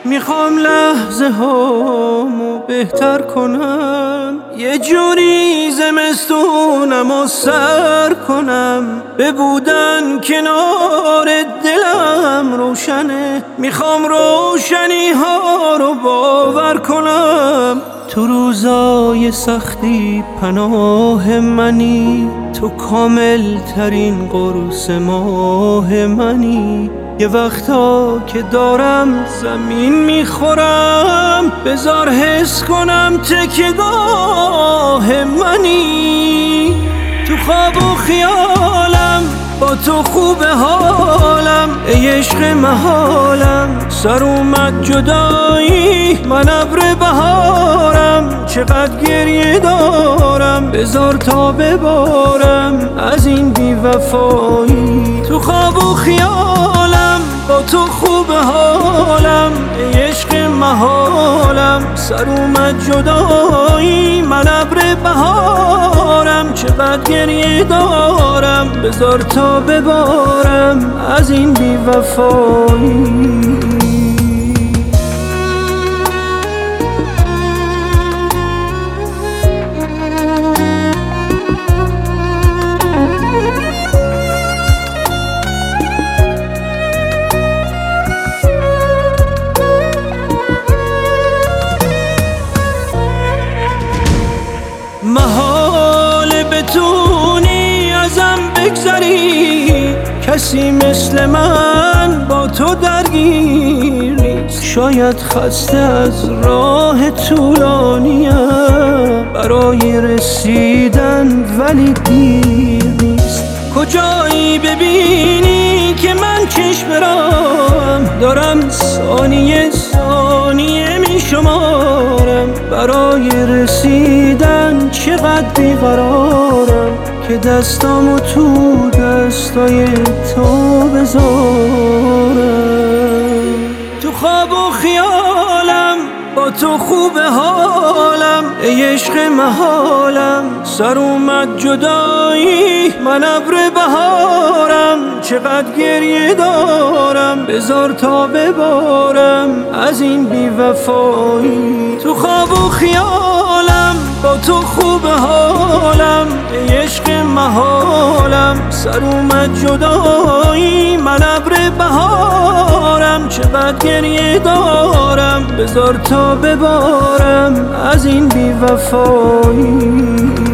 میخوام لحظه هامو بهتر کنم، یه جوری زمستونم و سر کنم، به بودن کنار دلم روشنه. میخوام روشنی ها رو باور کنم، تو روزای سختی پناه منی، تو کامل ترین قرص ماه منی. یه وقتا که دارم زمین میخورم، بذار حس کنم تکیه‌گاه منی. تو خواب و خیالم با تو خوب حالم، ای عشق محالم. سر اومد جدایی من ابر بهارم، چقدر گریه دارم بذار تا ببارم از این بی‌وفایی. تو خواب و خیالم با تو خوب حالم، ای عشق محالم. سر اومد جدایی من ابر بهارم، چقدر گریه دارم بذار تا ببارم از این بی‌وفایی. محال بتونی ازم بگذری، کسی مثل من با تو درگیر نیست. شاید خسته از راه طولانیم برای رسیدن، ولی دیر نیست. کجایی ببینی که من چشم برم، دارم ثانیه ثانیه می شمارم برای رسیدن. چقدر بیقرارم که دستامو تو دستای تو بذارم. تو خواب و خیالم با تو خوب حالم، ای عشق محالم. سر اومد جدایی من ابر بهارم، چقدر گریه دارم بذار تا ببارم از این بی‌وفایی. تو خواب و خیالم با تو خوب حالم، ای عشق محالم. سر اومد جدایی من ابر بهارم، چقدر گریه دارم بذار تا ببارم از این بی‌وفایی.